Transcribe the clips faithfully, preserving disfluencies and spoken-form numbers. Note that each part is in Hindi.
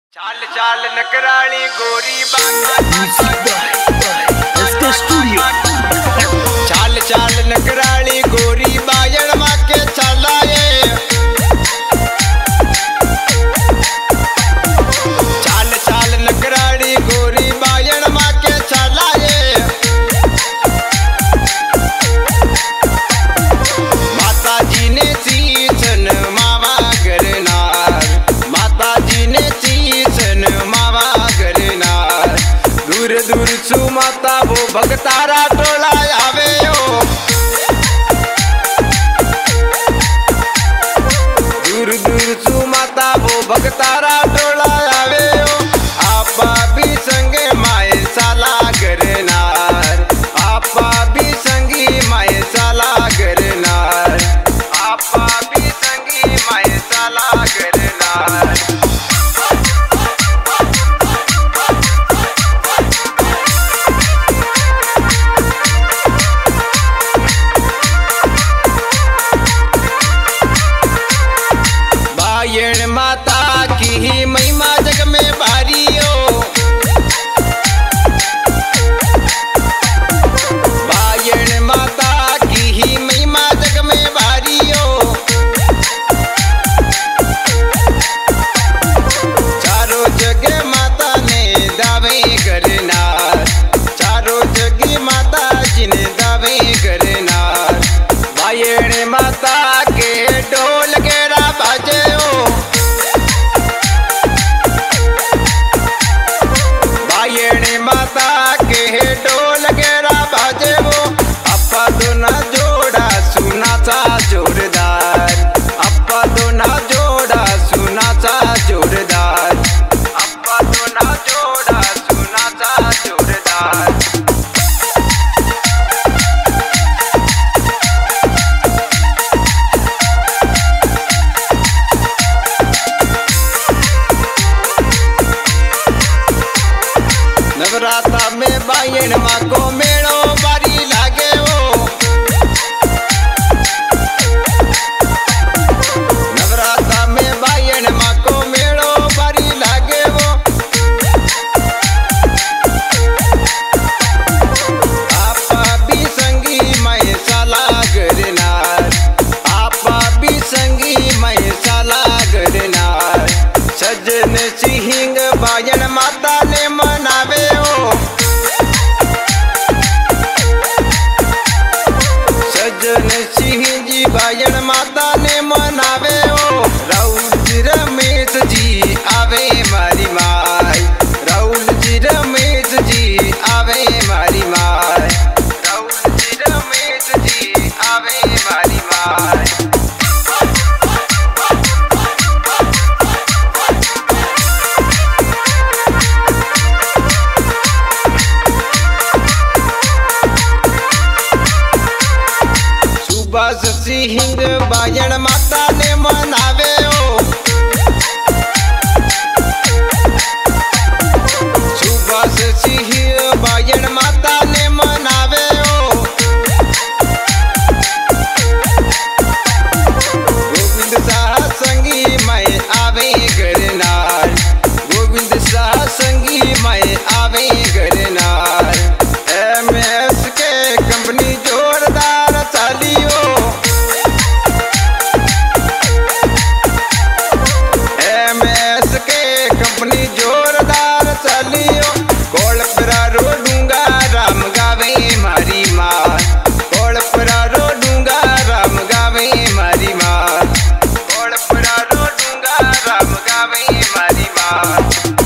चाल चाल नकराली गोरी बाबा स्टूडियो। चाल चाल नकराली गोरी बायण माँ के चलाए। चाल चाल नकराली गोरी बायण माँ के चलाए। माता जी ने सीसन मावा करनार, माता जी ने सीसन मावा करनार। दूर दूर सु माता वो भगतारा टोला आवे हो। दूर दूर सु माता वो भगतारा टोला आवे हो। आपा भी संगे माए साला करनार, आपा भी संगी माए साला करनार, आपा भी संगी माए साला करनार। बायण माता की ही महिमा जग में भारी हो। बायण माता की ही महिमा जग में भारी हो। चारों जगह माता ने दावे करनार, चारों जगह माता जी ने दावे करनार। बायण माता के ढोल गेरा बाजे हो। बायण माता के ढोल गेरा बाजे हो। अपा दोना जोड़ा सुना सा जोरदार, अपा दोना जोड़ा सुना सा जोरदार, अपा दोना जोड़ा सुना सा जोरदार। नवराता में बायण माँ को मेड़ो बारी लागे हो। नवराता में बायण माँ को मेड़ो बारी लागे हो। आपा भी संगी मैं साला करनार, आपा भी संगी मैं साला करनार। सजन सिंह बायण माता ने मनावे हो। सजन सिंह जी बायण माता ने मनावे हो। राहुल जी रमेश जी आवे मारी माई, राहुल जी रमेश जी आवे मारी माई, राहुल जी रमेश जी आवे मारी माई। सुभाष सिंह बायण माता ने मनावे हो। सुभाष सिंह बायण माता ने मनावे हो। गोविंद शाह संगी मैं आवे करनार, गोविंद शाह संगी मैं आवे करनार। एम एस के कंपनी जोरदार चाली हो। एम एस के कंपनी जोरदार चाली हो। कोलपरा रोडूंगा राम गावे मारी माँ, कोलपरा रोडूंगा राम गावे मारी माँ, कोलपरा रोडूंगा राम गावे मारी माँ।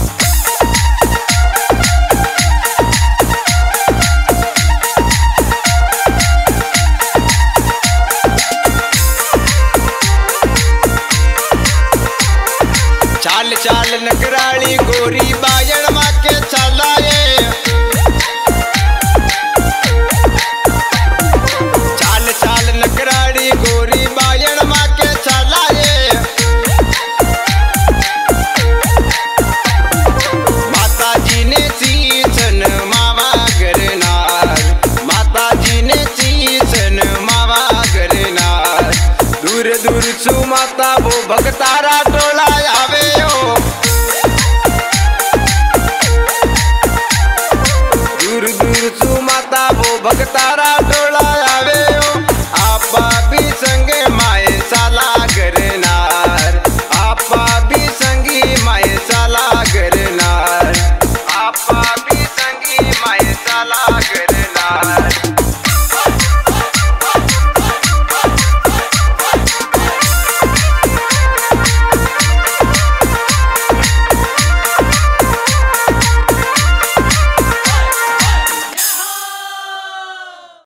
चाल चाल नकराली गोरी बायण माँ के चलाए। चाल चाल नकराली गोरी बायण माँ के चलाए। माता जी ने सीसन मावा करनार, माता जी ने सीसन मावा करनार। दूर दूर सु माता वो भगतार